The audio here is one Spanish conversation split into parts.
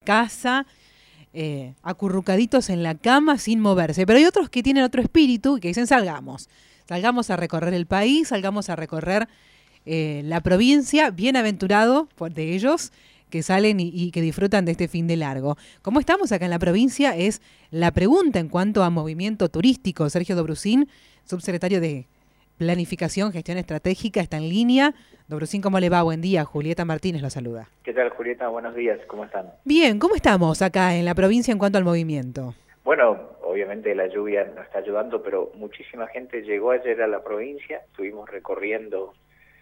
casa, acurrucaditos en la cama sin moverse. Pero hay otros que tienen otro espíritu y que dicen salgamos a recorrer el país, salgamos a recorrer la provincia, bienaventurado de ellos que salen y que disfrutan de este fin de largo. ¿Cómo estamos acá en la provincia? Es la pregunta en cuanto a movimiento turístico. Sergio Dobrucín, subsecretario de Planificación, Gestión Estratégica, está en línea. Dobrucín, ¿cómo le va? Buen día. Julieta Martínez lo saluda. ¿Qué tal, Julieta? Buenos días. ¿Cómo están? Bien, ¿cómo estamos acá en la provincia en cuanto al movimiento? Bueno, obviamente la lluvia nos está ayudando, pero muchísima gente llegó ayer a la provincia. Estuvimos recorriendo,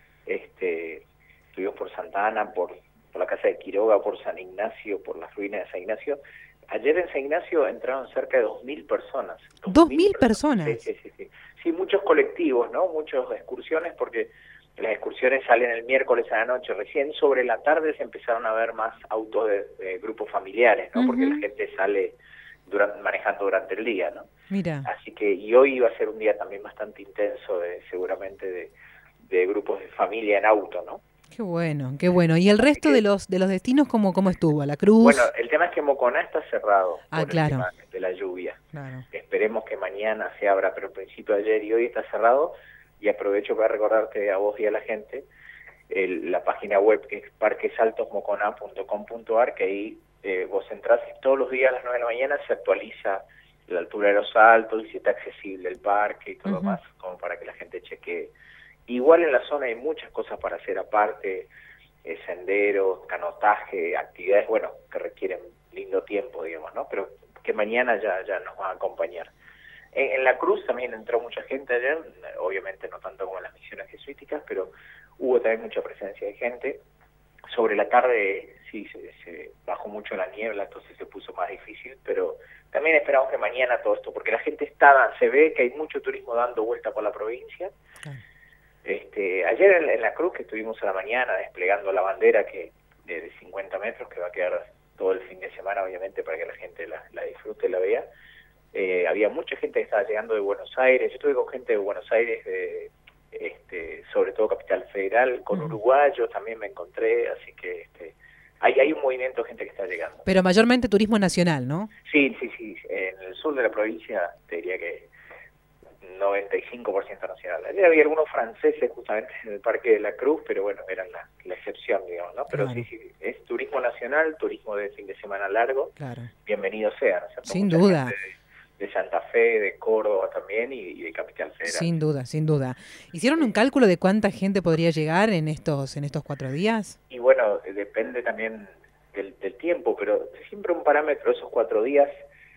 estuvimos por Santa Ana, por la Casa de Quiroga, por San Ignacio, por las ruinas de San Ignacio. Ayer en San Ignacio entraron cerca de 2.000 personas. 2.000 personas. Sí. Sí, muchos colectivos, ¿no? Muchas excursiones, porque las excursiones salen el miércoles a la noche. Recién sobre la tarde se empezaron a ver más autos de grupos familiares, ¿no? Porque la gente sale manejando durante el día, ¿no? Mira. Así que, y hoy iba a ser un día también bastante intenso, seguramente de grupos de familia en auto, ¿no? Qué bueno, qué bueno. ¿Y el resto de los destinos cómo estuvo? ¿La Cruz? Bueno, el tema es que Moconá está cerrado por el claro. tema de la lluvia. Claro. Esperemos que mañana se abra, pero al principio de ayer y hoy está cerrado. Y aprovecho para recordarte a vos y a la gente la página web que es parquesaltosmoconá.com.ar, que ahí vos entrás y todos los días a las 9 de la mañana se actualiza la altura de los saltos y si está accesible el parque y todo lo más, como para que la gente chequee. Igual en la zona hay muchas cosas para hacer aparte, senderos, canotaje, actividades, bueno, que requieren lindo tiempo, digamos, ¿no? Pero que mañana ya nos va a acompañar. En la Cruz también entró mucha gente ayer, obviamente no tanto como en las misiones jesuíticas, pero hubo también mucha presencia de gente. Sobre la tarde sí se bajó mucho la niebla, entonces se puso más difícil, pero también esperamos que mañana todo esto, porque la gente se ve que hay mucho turismo dando vuelta por la provincia. Ayer en la Cruz, que estuvimos a la mañana desplegando la bandera de 50 metros, que va a quedar todo el fin de semana, obviamente, para que la gente la disfrute y la vea. Había mucha gente que estaba llegando de Buenos Aires. Yo estuve con gente de Buenos Aires, sobre todo Capital Federal, con uruguayos también me encontré, así que hay un movimiento de gente que está llegando. Pero mayormente turismo nacional, ¿no? Sí. En el sur de la provincia te diría que 95% nacional. Ayer había algunos franceses justamente en el Parque de la Cruz, pero bueno, eran la excepción, digamos, ¿no? Pero claro. Sí, es turismo nacional, turismo de fin de semana largo. Claro. Bienvenido sea, ¿no es cierto? Sin Mucha duda. gente de Santa Fe, de Córdoba también y de Capital Federal. Sin duda. ¿Hicieron un cálculo de cuánta gente podría llegar en estos 4 días? Y bueno, depende también del tiempo, pero siempre un parámetro, esos 4 días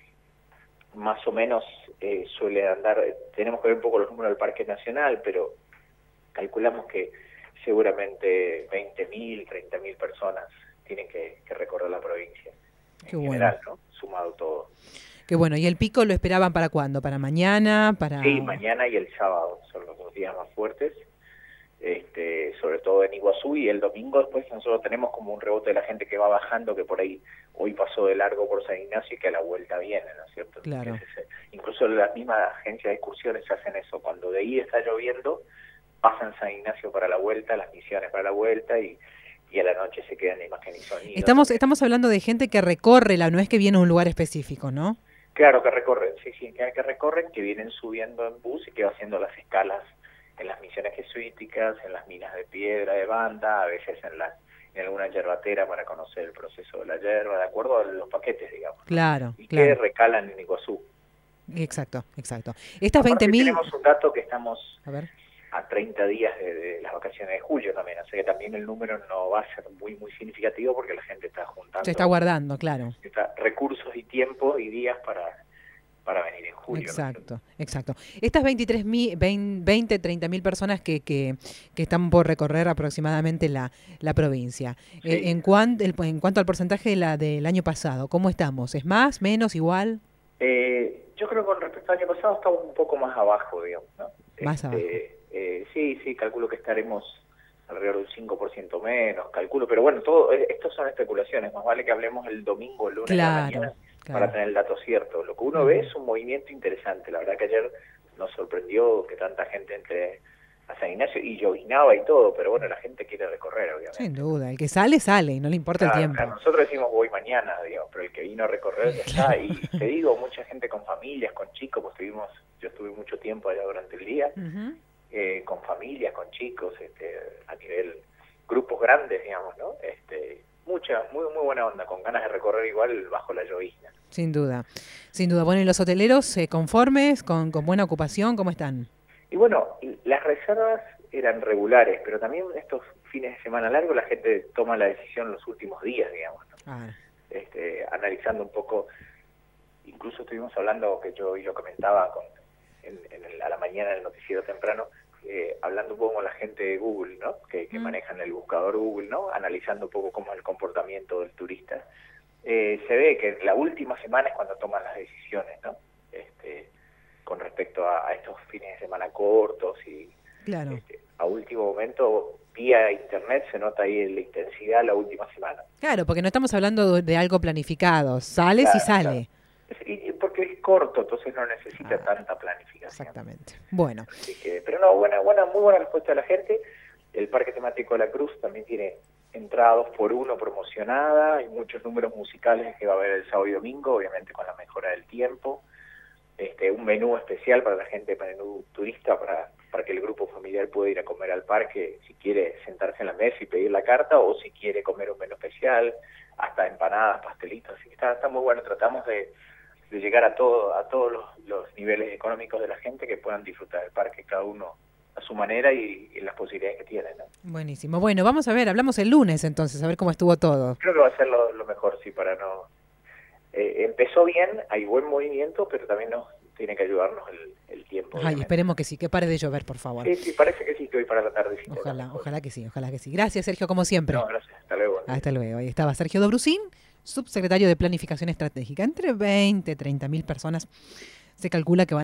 más o menos suele andar, tenemos que ver un poco los números del Parque Nacional, pero calculamos que seguramente 20.000, 30.000 personas tienen que recorrer la provincia. Qué en bueno. General, ¿no? Sumado todo. Qué bueno. ¿Y el pico lo esperaban para cuándo? ¿Para mañana? Sí, mañana y el sábado son los 2 días más fuertes, sobre todo en Iguazú, y el domingo después nosotros tenemos como un rebote de la gente que va bajando, que por ahí hoy pasó de largo por San Ignacio y que a la vuelta viene, ¿no es cierto? Claro. Incluso las mismas agencias de excursiones hacen eso, cuando de ahí está lloviendo, pasan San Ignacio para la vuelta, las misiones para la vuelta y a la noche se quedan imagen y sonido. Estamos hablando de gente que recorre, no es que viene a un lugar específico, ¿no? Claro que recorren, sí, que recorren, que vienen subiendo en bus y que va haciendo las escalas en las misiones jesuíticas, en las minas de piedra de banda, a veces en alguna yerbatera para conocer el proceso de la yerba, de acuerdo a los paquetes, digamos. Claro, y claro. Que recalan en Iguazú. Exacto. Estas 20.000... Tenemos un dato que estamos a ver. A 30 días de las vacaciones de julio también, así que también el número no va a ser muy significativo porque la gente está juntando. Se está guardando, claro. Recursos y tiempo y días para venir en julio. Exacto. Estas 30.000 personas que están por recorrer aproximadamente la provincia. Sí. En cuanto al porcentaje del año pasado, ¿cómo estamos? ¿Es más, menos, igual? Yo creo que con respecto al año pasado estamos un poco más abajo, digamos, ¿no? Más abajo. Sí, calculo que estaremos alrededor de un 5% menos, pero bueno, estos son especulaciones, más vale que hablemos el domingo, el lunes de la mañana, para tener el dato cierto. Lo que uno ve es un movimiento interesante, la verdad que ayer nos sorprendió que tanta gente entre a San Ignacio y llovinaba y todo, pero bueno, la gente quiere recorrer, obviamente. Sin duda, el que sale, sale y no le importa el tiempo. Claro, nosotros decimos voy mañana, digamos, pero el que vino a recorrer ya está. Y te digo, mucha gente con familias, con chicos, pues yo estuve mucho tiempo allá durante el día, con familias, con chicos, a nivel grupos grandes, digamos, ¿no? Mucha, muy buena onda, con ganas de recorrer igual bajo la llovizna. Sin duda, sin duda. Bueno, ¿y los hoteleros conformes, con buena ocupación, cómo están? Y bueno, las reservas eran regulares, pero también estos fines de semana largos la gente toma la decisión los últimos días, digamos, ¿no? Analizando un poco, incluso estuvimos hablando, que yo hoy lo comentaba a la mañana en el noticiero temprano, hablando un poco con la gente de Google, ¿no? Que manejan el buscador Google, ¿no? Analizando un poco cómo es el comportamiento del turista. Se ve que la última semana es cuando toman las decisiones, ¿no? Con respecto a estos fines de semana cortos y claro. A último momento vía internet se nota ahí la intensidad la última semana. Claro, porque no estamos hablando de algo planificado, sales y sale. Claro. Porque es corto, entonces no necesita tanta planificación. Exactamente. Bueno. Así que, pero no, muy buena respuesta de la gente. El Parque Temático de la Cruz también tiene entradas 2x1 promocionada, hay muchos números musicales que va a haber el sábado y domingo, obviamente con la mejora del tiempo. Un menú especial para la gente, menú turista, para que el grupo familiar pueda ir a comer al parque, si quiere sentarse en la mesa y pedir la carta, o si quiere comer un menú especial, hasta empanadas, pastelitos. Así que está muy bueno. Tratamos de llegar a todos los niveles económicos de la gente, que puedan disfrutar del parque, cada uno a su manera y las posibilidades que tienen, ¿no? Buenísimo. Bueno, vamos a ver, hablamos el lunes entonces, a ver cómo estuvo todo. Creo que va a ser lo mejor, sí, para no... empezó bien, hay buen movimiento, pero también tiene que ayudarnos el tiempo. Ay, esperemos que sí, que pare de llover, por favor. Sí, parece que sí, que hoy para la tarde. Ojalá que sí. Gracias, Sergio, como siempre. No, gracias. Hasta luego. Hasta luego. Ahí estaba Sergio Dobrucín, subsecretario de Planificación Estratégica. Entre 20 y 30.000 personas se calcula que van